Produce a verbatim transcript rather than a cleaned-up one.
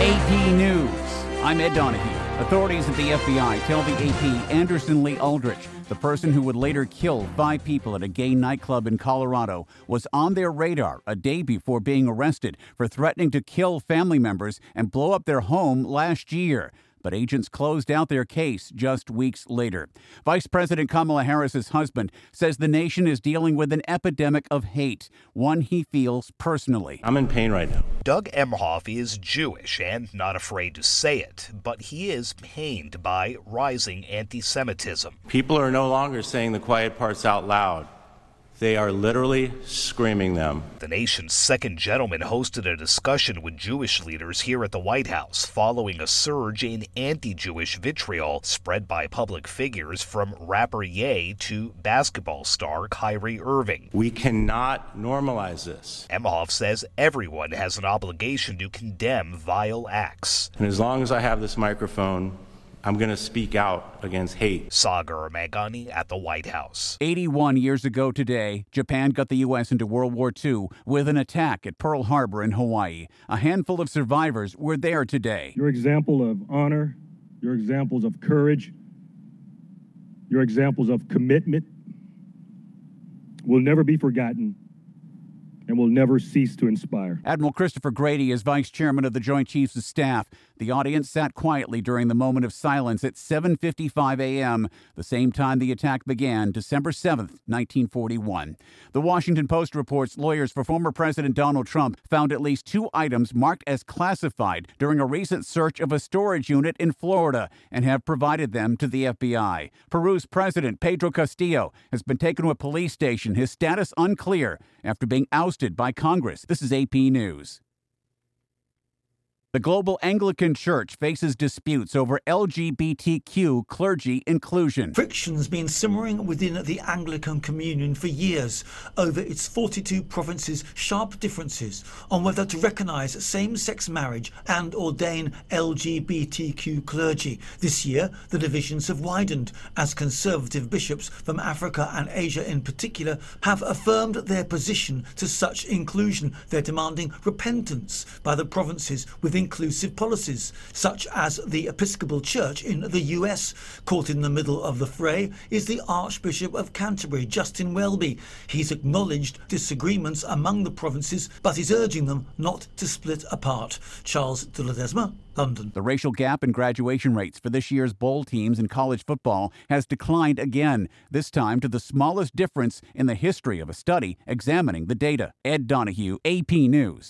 A P News. I'm Ed Donahue. Authorities at the F B I tell the A P Anderson Lee Aldrich, the person who would later kill five people at a gay nightclub in Colorado, was on their radar a day before being arrested for threatening to kill family members and blow up their home last year. But agents closed out their case just weeks later. Vice President Kamala Harris's husband says the nation is dealing with an epidemic of hate, one he feels personally. I'm in pain right now. Doug Emhoff is Jewish and not afraid to say it, but he is pained by rising anti-Semitism. People are no longer saying the quiet parts out loud. They are literally screaming them. The nation's second gentleman hosted a discussion with Jewish leaders here at the White House following a surge in anti-Jewish vitriol spread by public figures from rapper Ye to basketball star Kyrie Irving. We cannot normalize this. Emhoff says everyone has an obligation to condemn vile acts. And as long as I have this microphone, I'm going to speak out against hate. Sagar Magani at the White House. eighty-one years ago today, Japan got the U S into World War Two with an attack at Pearl Harbor in Hawaii. A handful of survivors were there today. Your example of honor, your examples of courage, your examples of commitment will never be forgotten and will never cease to inspire. Admiral Christopher Grady is vice chairman of the Joint Chiefs of Staff. The audience sat quietly during the moment of silence at seven fifty-five a.m., the same time the attack began, December seventh, nineteen forty-one. The Washington Post reports lawyers for former President Donald Trump found at least two items marked as classified during a recent search of a storage unit in Florida and have provided them to the F B I. Peru's president, Pedro Castillo, has been taken to a police station, his status unclear, after being ousted by Congress. This is A P News. The Global Anglican Church faces disputes over L G B T Q clergy inclusion. Friction's been simmering within the Anglican Communion for years over its forty-two provinces' sharp differences on whether to recognise same-sex marriage and ordain L G B T Q clergy. This year, the divisions have widened as conservative bishops from Africa and Asia in particular have affirmed their position to such inclusion. They're demanding repentance by the provinces with inclusive policies, such as the Episcopal Church in the U S. Caught in the middle of the fray is the Archbishop of Canterbury, Justin Welby. He's acknowledged disagreements among the provinces, but is urging them not to split apart. Charles de Ledesma, London. The racial gap in graduation rates for this year's bowl teams in college football has declined again, this time to the smallest difference in the history of a study examining the data. Ed Donahue, A P News.